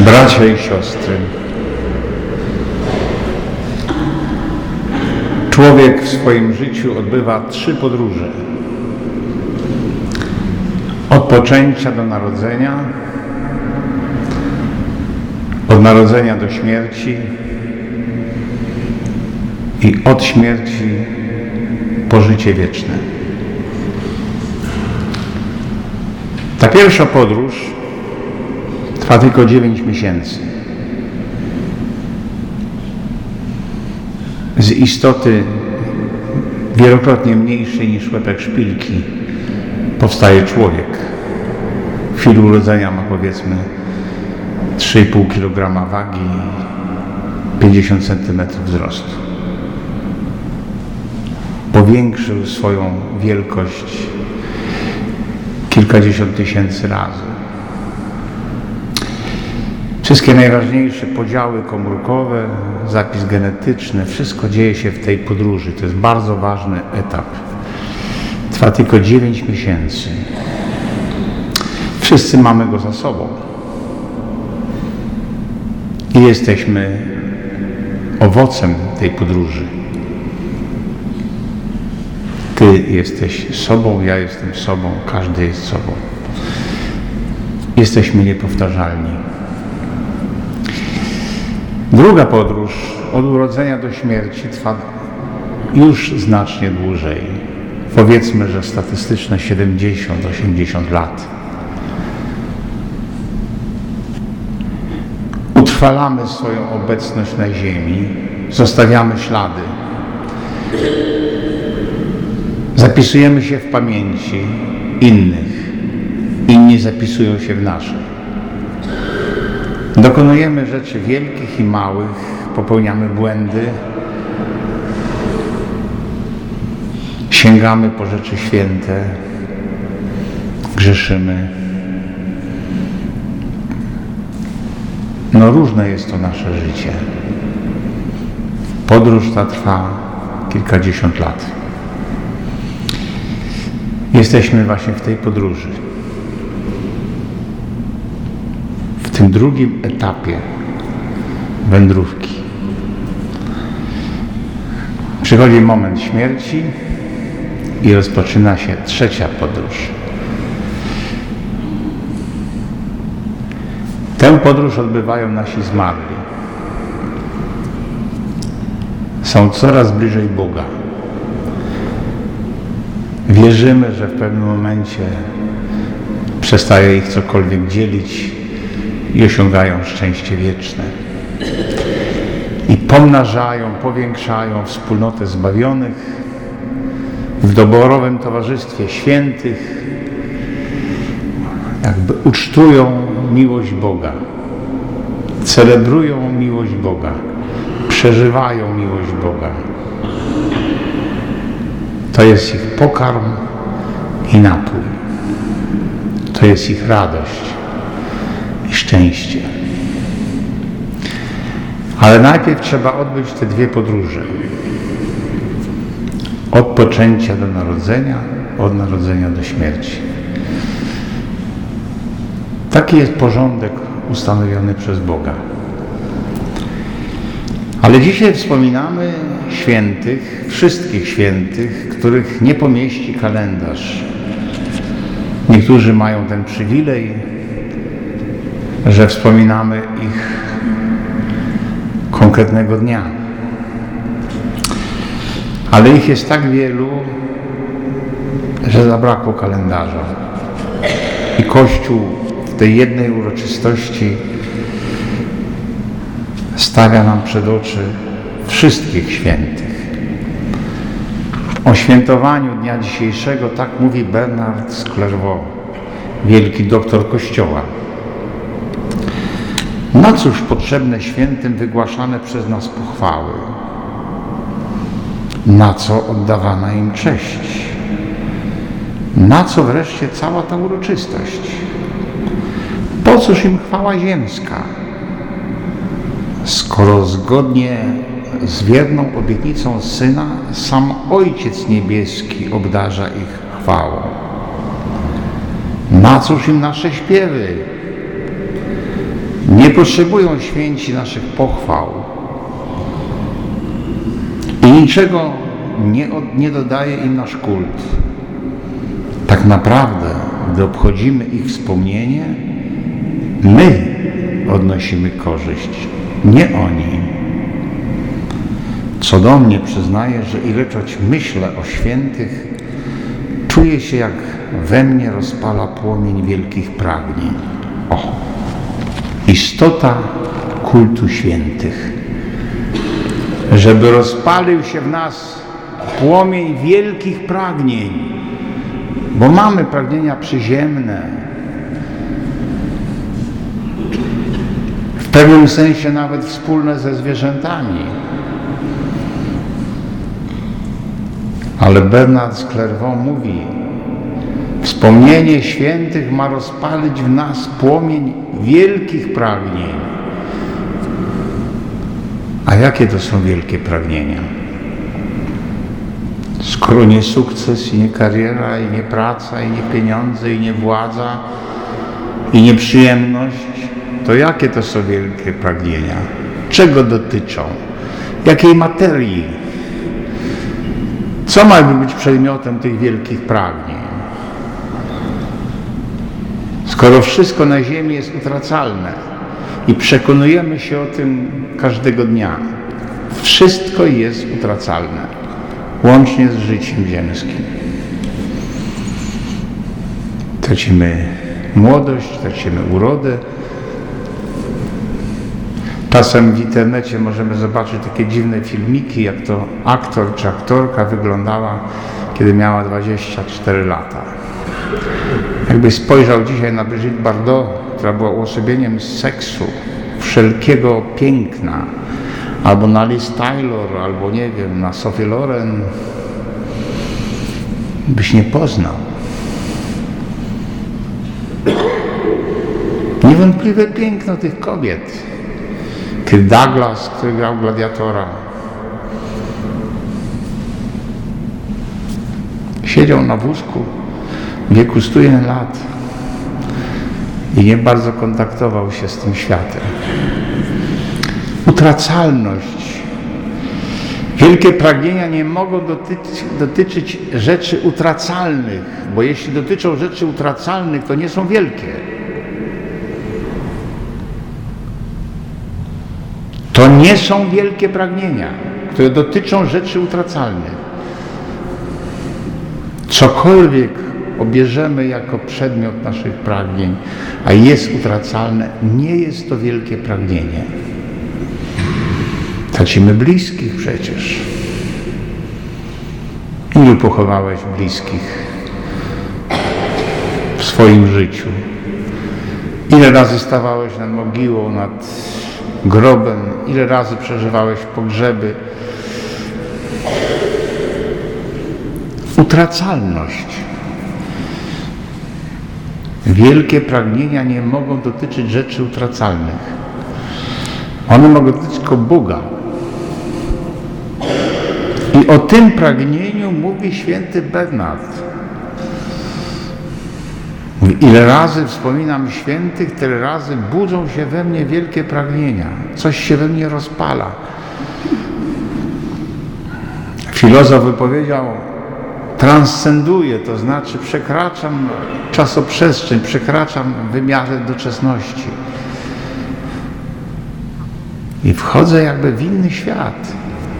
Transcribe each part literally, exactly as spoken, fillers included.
Bracia i siostry, człowiek w swoim życiu odbywa trzy podróże. Od poczęcia do narodzenia, od narodzenia do śmierci i od śmierci po życie wieczne. Ta pierwsza podróż trwa tylko dziewięć miesięcy. Z istoty wielokrotnie mniejszej niż łepek szpilki powstaje człowiek. W chwili urodzenia ma powiedzmy trzy i pół kilograma wagi, pięćdziesiąt centymetrów wzrostu. Powiększył swoją wielkość kilkadziesiąt tysięcy razy. Wszystkie najważniejsze podziały komórkowe, zapis genetyczny, wszystko dzieje się w tej podróży. To jest bardzo ważny etap. Trwa tylko dziewięć miesięcy. Wszyscy mamy go za sobą. I jesteśmy owocem tej podróży. Ty jesteś sobą, ja jestem sobą, każdy jest sobą. Jesteśmy niepowtarzalni. Druga podróż od urodzenia do śmierci trwa już znacznie dłużej. Powiedzmy, że statystyczne siedemdziesiąt do osiemdziesięciu lat. Utrwalamy swoją obecność na ziemi, zostawiamy ślady. Zapisujemy się w pamięci innych, inni zapisują się w naszej. Dokonujemy rzeczy wielkich i małych, popełniamy błędy, sięgamy po rzeczy święte, grzeszymy. No różne jest to nasze życie. Podróż ta trwa kilkadziesiąt lat. Jesteśmy właśnie w tej podróży. W tym drugim etapie wędrówki. Przychodzi moment śmierci i rozpoczyna się trzecia podróż. Tę podróż odbywają nasi zmarli. Są coraz bliżej Boga. Wierzymy, że w pewnym momencie przestaje ich cokolwiek dzielić i osiągają szczęście wieczne. I pomnażają, powiększają wspólnotę zbawionych w doborowym towarzystwie świętych, jakby ucztują miłość Boga, celebrują miłość Boga, przeżywają miłość Boga. To jest ich pokarm i napój. To jest ich radość i szczęście. Ale najpierw trzeba odbyć te dwie podróże. Od poczęcia do narodzenia, od narodzenia do śmierci. Taki jest porządek ustanowiony przez Boga. Ale dzisiaj wspominamy świętych, wszystkich świętych, których nie pomieści kalendarz. Niektórzy mają ten przywilej, że wspominamy ich konkretnego dnia. Ale ich jest tak wielu, że zabrakło kalendarza. I Kościół w tej jednej uroczystości stawia nam przed oczy wszystkich świętych. O świętowaniu dnia dzisiejszego tak mówi Bernard z Clairvaux, wielki doktor Kościoła. Na cóż potrzebne świętym wygłaszane przez nas pochwały? Na co oddawana im cześć? Na co wreszcie cała ta uroczystość? Po cóż im chwała ziemska? Skoro zgodnie z wierną obietnicą Syna sam Ojciec Niebieski obdarza ich chwałą. Na cóż im nasze śpiewy? Nie potrzebują święci naszych pochwał i niczego nie, od, nie dodaje im nasz kult. Tak naprawdę, gdy obchodzimy ich wspomnienie, my odnosimy korzyść, nie oni. Co do mnie przyznaję, że ilekroć myślę o świętych, czuję się, jak we mnie rozpala płomień wielkich pragnień. O, istota kultu świętych. Żeby rozpalił się w nas płomień wielkich pragnień, bo mamy pragnienia przyziemne, w pewnym sensie nawet wspólne ze zwierzętami. Ale Bernard z Clairvaux mówi: wspomnienie świętych ma rozpalić w nas płomień wielkich pragnień. A jakie to są wielkie pragnienia? Skoro nie sukces, i nie kariera, i nie praca, i nie pieniądze, i nie władza, i nie przyjemność, to jakie to są wielkie pragnienia? Czego dotyczą? Jakiej materii? Co ma być przedmiotem tych wielkich pragnień? Skoro wszystko na ziemi jest utracalne i przekonujemy się o tym każdego dnia, wszystko jest utracalne, łącznie z życiem ziemskim. Tracimy młodość, tracimy urodę. Czasem w internecie możemy zobaczyć takie dziwne filmiki, jak to aktor czy aktorka wyglądała, kiedy miała dwadzieścia cztery lata. Jakbyś spojrzał dzisiaj na Brigitte Bardot, która była uosobieniem seksu, wszelkiego piękna, albo na Liz Taylor, albo nie wiem, na Sophie Loren, byś nie poznał. Niewątpliwe piękno tych kobiet. Kirk Douglas, który grał gladiatora, siedział na wózku w wieku stu jeden lat i nie bardzo kontaktował się z tym światem. Utracalność. Wielkie pragnienia nie mogą dotyczyć, dotyczyć rzeczy utracalnych, bo jeśli dotyczą rzeczy utracalnych, to nie są wielkie. To nie są wielkie pragnienia, które dotyczą rzeczy utracalnych. Cokolwiek obierzemy jako przedmiot naszych pragnień, a jest utracalne, nie jest to wielkie pragnienie. Tracimy bliskich przecież. Ilu pochowałeś bliskich w swoim życiu? Ile razy stawałeś nad mogiłą, nad grobem? Ile razy przeżywałeś pogrzeby? Utracalność. Wielkie pragnienia nie mogą dotyczyć rzeczy utracalnych. One mogą dotyczyć tylko Boga. I o tym pragnieniu mówi święty Bernard. Mówi: ile razy wspominam świętych, tyle razy budzą się we mnie wielkie pragnienia. Coś się we mnie rozpala. Filozof wypowiedział: transcenduję, to znaczy przekraczam czasoprzestrzeń, przekraczam wymiary doczesności. I wchodzę jakby w inny świat.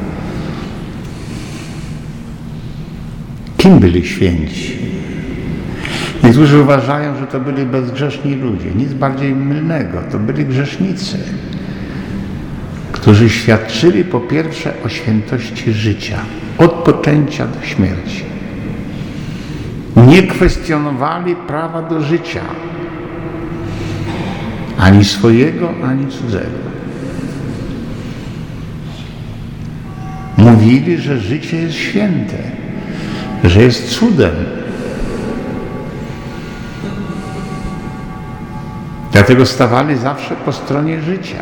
Kim byli święci? Niektórzy uważają, że to byli bezgrzeszni ludzie. Nic bardziej mylnego. To byli grzesznicy, którzy świadczyli po pierwsze o świętości życia, od poczęcia do śmierci. Nie kwestionowali prawa do życia, ani swojego, ani cudzego. Mówili, że życie jest święte, że jest cudem. Dlatego stawali zawsze po stronie życia.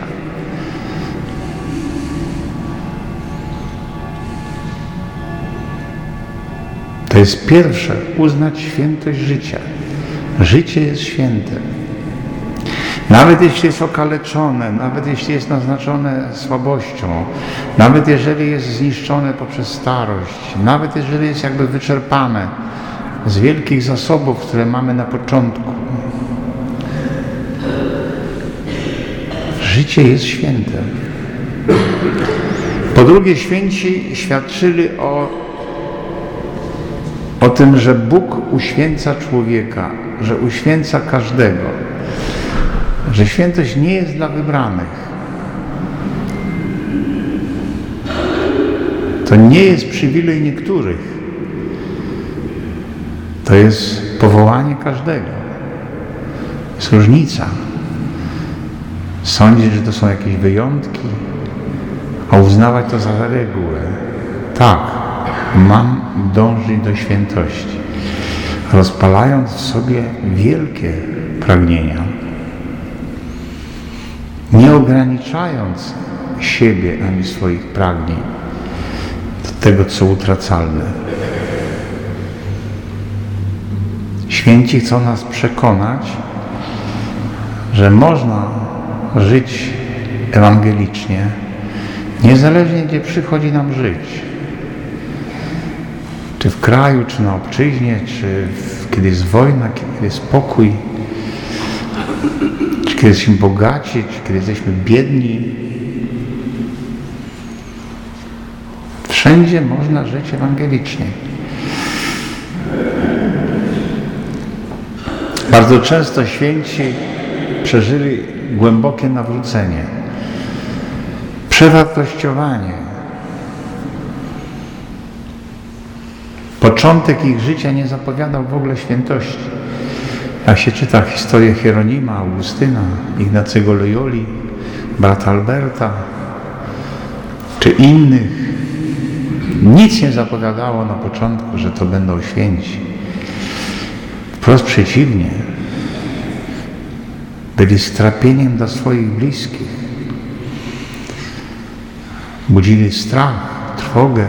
To jest pierwsze, uznać świętość życia. Życie jest święte. Nawet jeśli jest okaleczone, nawet jeśli jest naznaczone słabością, nawet jeżeli jest zniszczone poprzez starość, nawet jeżeli jest jakby wyczerpane z wielkich zasobów, które mamy na początku, życie jest święte. Po drugie, święci świadczyli o, o tym, że Bóg uświęca człowieka, że uświęca każdego, że świętość nie jest dla wybranych. To nie jest przywilej niektórych. To jest powołanie każdego. Jest różnica. Sądzić, że to są jakieś wyjątki, a uznawać to za regułę. Tak, mam dążyć do świętości, rozpalając w sobie wielkie pragnienia, nie ograniczając siebie ani swoich pragnień do tego, co utracalne. Święci chcą nas przekonać, że można żyć ewangelicznie, niezależnie gdzie przychodzi nam żyć. Czy w kraju, czy na obczyźnie, czy w, kiedy jest wojna, kiedy jest pokój, czy kiedy jesteśmy bogaci, czy kiedy jesteśmy biedni. Wszędzie można żyć ewangelicznie. Bardzo często święci przeżyli głębokie nawrócenie, przewartościowanie. Początek ich życia nie zapowiadał w ogóle świętości. Jak się czyta historię Hieronima, Augustyna, Ignacego Loyoli, brata Alberta, czy innych, nic nie zapowiadało na początku, że to będą święci. Wprost przeciwnie. Byli strapieniem dla swoich bliskich. Budzili strach, trwogę,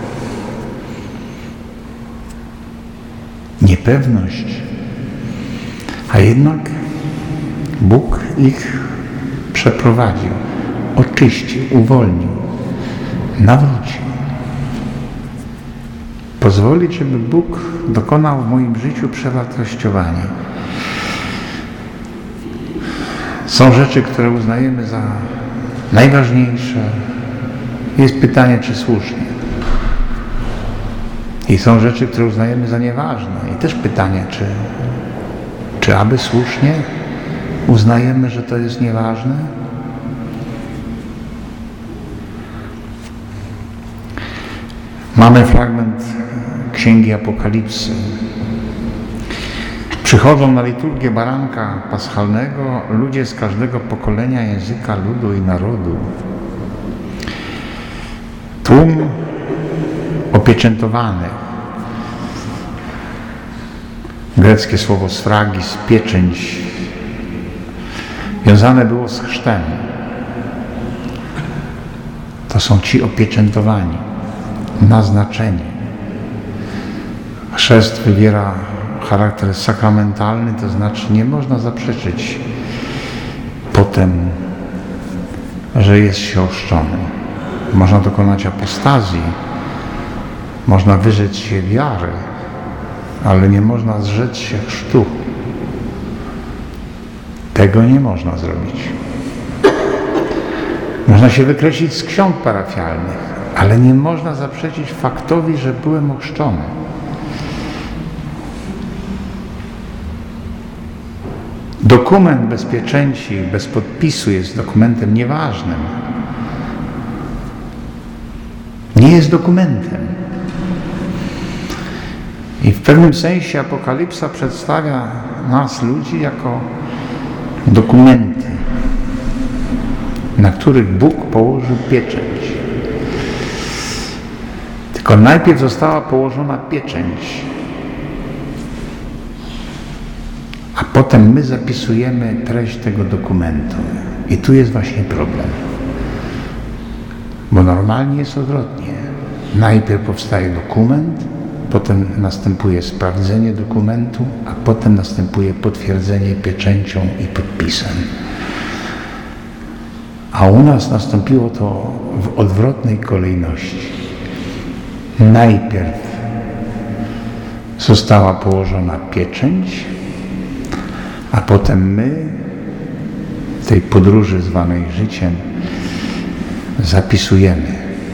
niepewność. A jednak Bóg ich przeprowadził, oczyścił, uwolnił, nawrócił. Pozwolić, żeby Bóg dokonał w moim życiu przewartościowania. Są rzeczy, które uznajemy za najważniejsze. Jest pytanie, czy słusznie. I są rzeczy, które uznajemy za nieważne. I też pytanie, czy, czy aby słusznie uznajemy, że to jest nieważne? Mamy fragment Księgi Apokalipsy. Przychodzą na liturgię baranka paschalnego ludzie z każdego pokolenia, języka, ludu i narodu. Tłum opieczętowanych. Greckie słowo sfragis, pieczęć, wiązane było z chrztem. To są ci opieczętowani, naznaczeni. Chrzest wybiera charakter sakramentalny, to znaczy nie można zaprzeczyć potem, że jest się ochrzczonym. Można dokonać apostazji, można wyrzec się wiary, ale nie można zrzec się chrztu. Tego nie można zrobić. Można się wykreślić z ksiąg parafialnych, ale nie można zaprzeczyć faktowi, że byłem ochrzczony. Dokument bez pieczęci, bez podpisu jest dokumentem nieważnym. Nie jest dokumentem. I w pewnym sensie Apokalipsa przedstawia nas, ludzi, jako dokumenty, na których Bóg położył pieczęć. Tylko najpierw została położona pieczęć, a potem my zapisujemy treść tego dokumentu. I tu jest właśnie problem. Bo normalnie jest odwrotnie. Najpierw powstaje dokument, potem następuje sprawdzenie dokumentu, a potem następuje potwierdzenie pieczęcią i podpisem. A u nas nastąpiło to w odwrotnej kolejności. Najpierw została położona pieczęć, a potem my w tej podróży zwanej życiem zapisujemy.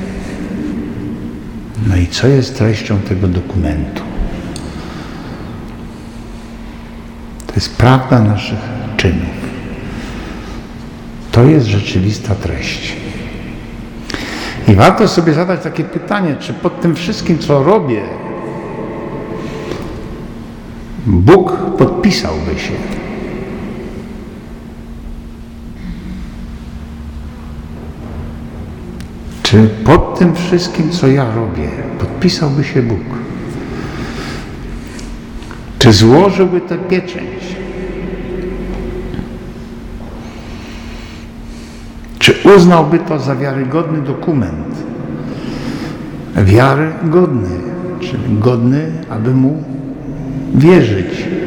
No i co jest treścią tego dokumentu? To jest prawda naszych czynów. To jest rzeczywista treść. I warto sobie zadać takie pytanie, czy pod tym wszystkim, co robię, Bóg podpisałby się. Czy pod tym wszystkim, co ja robię, podpisałby się Bóg? Czy złożyłby tę pieczęć? Czy uznałby to za wiarygodny dokument? Wiarygodny, czyli godny, aby mu wierzyć.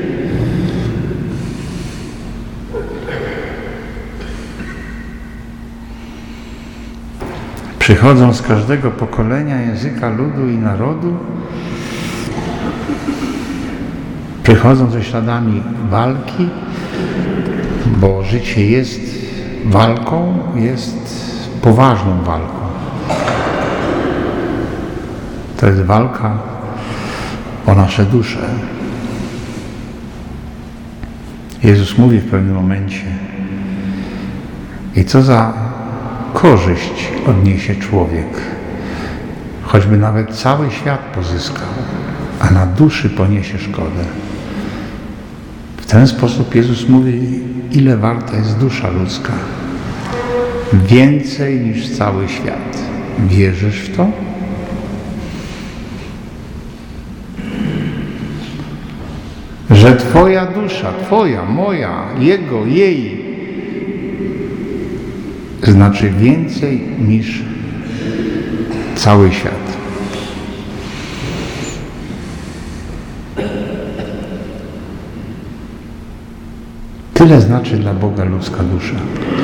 Przychodzą z każdego pokolenia, języka, ludu i narodu. Przychodzą ze śladami walki, bo życie jest walką, jest poważną walką. To jest walka o nasze dusze. Jezus mówi w pewnym momencie: i co za korzyść odniesie człowiek, choćby nawet cały świat pozyskał, a na duszy poniesie szkodę. W ten sposób Jezus mówi, ile warta jest dusza ludzka. Więcej niż cały świat. Wierzysz w to? Że Twoja dusza, Twoja, moja, Jego, jej znaczy więcej niż cały świat. Tyle znaczy dla Boga ludzka dusza.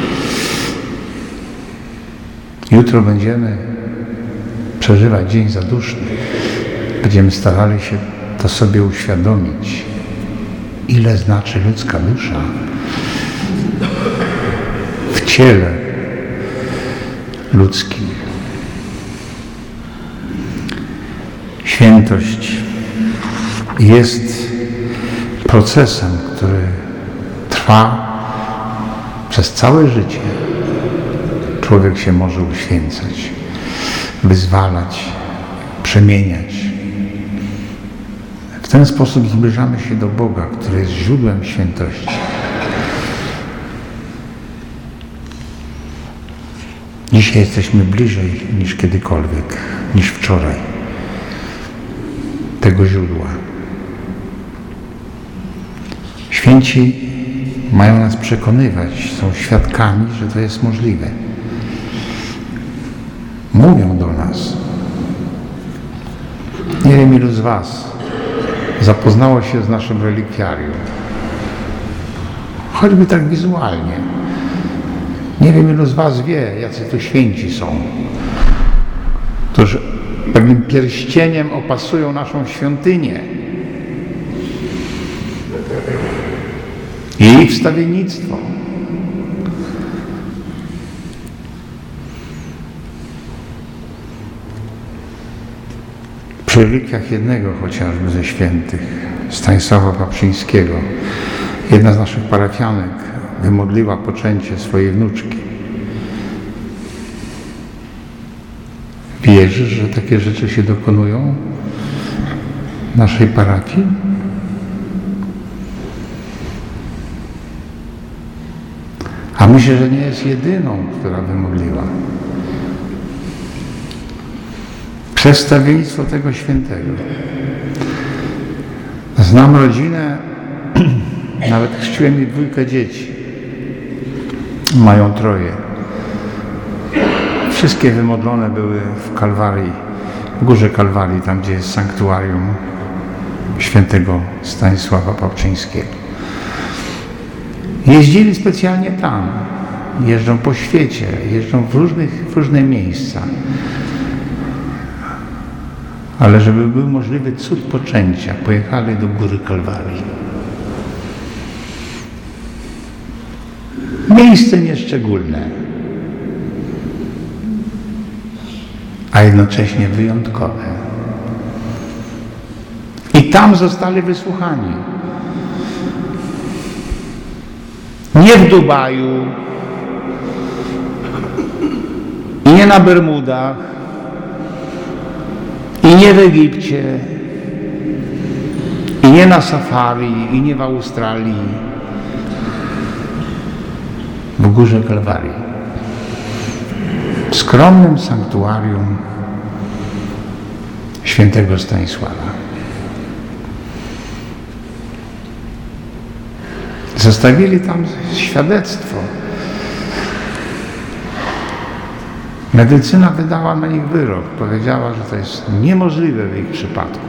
Jutro będziemy przeżywać dzień zaduszny. Będziemy starali się to sobie uświadomić, ile znaczy ludzka dusza w ciele ludzkim. Świętość jest procesem, który trwa przez całe życie. Człowiek się może uświęcać, wyzwalać, przemieniać. W ten sposób zbliżamy się do Boga, który jest źródłem świętości. Dzisiaj jesteśmy bliżej niż kiedykolwiek, niż wczoraj, tego źródła. Święci mają nas przekonywać, są świadkami, że to jest możliwe. Mówią do nas. Nie wiem, ilu z Was zapoznało się z naszym relikwiarium. Choćby tak wizualnie. Nie wiem, ilu z Was wie, jacy to święci są, którzy pewnym pierścieniem opasują naszą świątynię. Jej wstawiennictwo. Przy relikwiach jednego chociażby ze świętych, Stanisława Paprzyńskiego, jedna z naszych parafianek wymodliła poczęcie swojej wnuczki. Wierzysz, że takie rzeczy się dokonują w naszej parafii? A myślę, że nie jest jedyną, która wymodliła. Przedstawienictwo tego świętego. Znam rodzinę, nawet chrzciłem jej dwójkę dzieci. Mają troje. Wszystkie wymodlone były w Kalwarii, w Górze Kalwarii, tam gdzie jest sanktuarium świętego Stanisława Paprzyńskiego. Jeździli specjalnie tam, jeżdżą po świecie, jeżdżą w, różnych, w różne miejsca. Ale żeby był możliwy cud poczęcia, pojechali do Góry Kalwarii. Miejsce nieszczególne, a jednocześnie wyjątkowe. I tam zostali wysłuchani. Nie w Dubaju, i nie na Bermudach, i nie w Egipcie, i nie na safari, i nie w Australii, w Górze Kalwarii, w skromnym sanktuarium świętego Stanisława. Zostawili tam świadectwo. Medycyna wydała na nich wyrok. Powiedziała, że to jest niemożliwe w ich przypadku.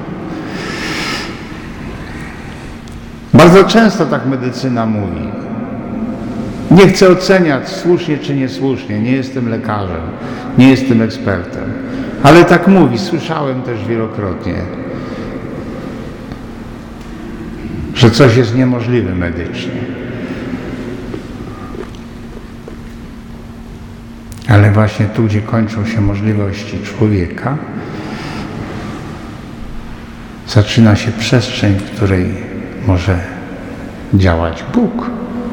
Bardzo często tak medycyna mówi. Nie chcę oceniać słusznie czy niesłusznie. Nie jestem lekarzem, nie jestem ekspertem. Ale tak mówi. Słyszałem też wielokrotnie, że coś jest niemożliwe medycznie. Ale właśnie tu, gdzie kończą się możliwości człowieka, zaczyna się przestrzeń, w której może działać Bóg.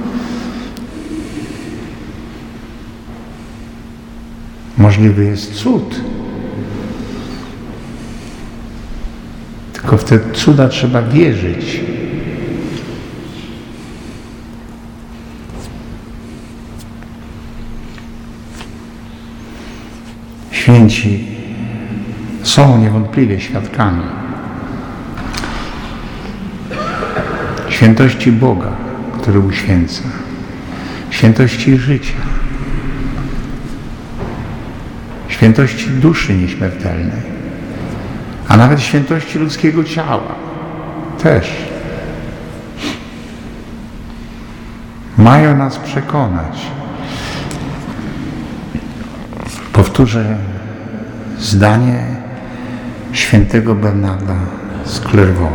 Możliwy jest cud. Tylko w te cuda trzeba wierzyć. Święci są niewątpliwie świadkami świętości Boga, który uświęca, świętości życia, świętości duszy nieśmiertelnej, a nawet świętości ludzkiego ciała też. Mają nas przekonać. Powtórzę zdanie świętego Bernarda z Clairvaux.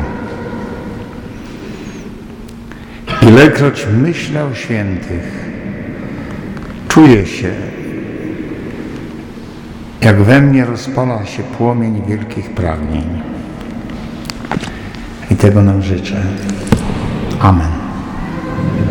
Ilekroć myślę o świętych, czuję się, jak we mnie rozpala się płomień wielkich pragnień. I tego nam życzę. Amen.